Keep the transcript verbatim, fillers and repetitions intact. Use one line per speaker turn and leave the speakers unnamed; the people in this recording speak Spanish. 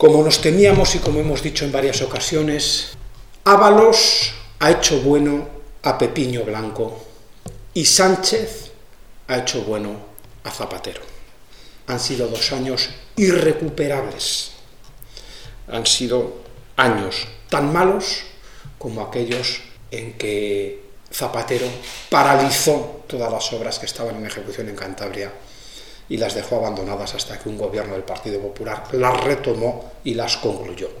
Como nos temíamos y como hemos dicho en varias ocasiones, Ábalos ha hecho bueno a Pepiño Blanco y Sánchez ha hecho bueno a Zapatero. Han sido dos años irrecuperables. Han sido años tan malos como aquellos en que Zapatero paralizó todas las obras que estaban en ejecución en Cantabria y las dejó abandonadas hasta que un gobierno del Partido Popular las retomó y las concluyó.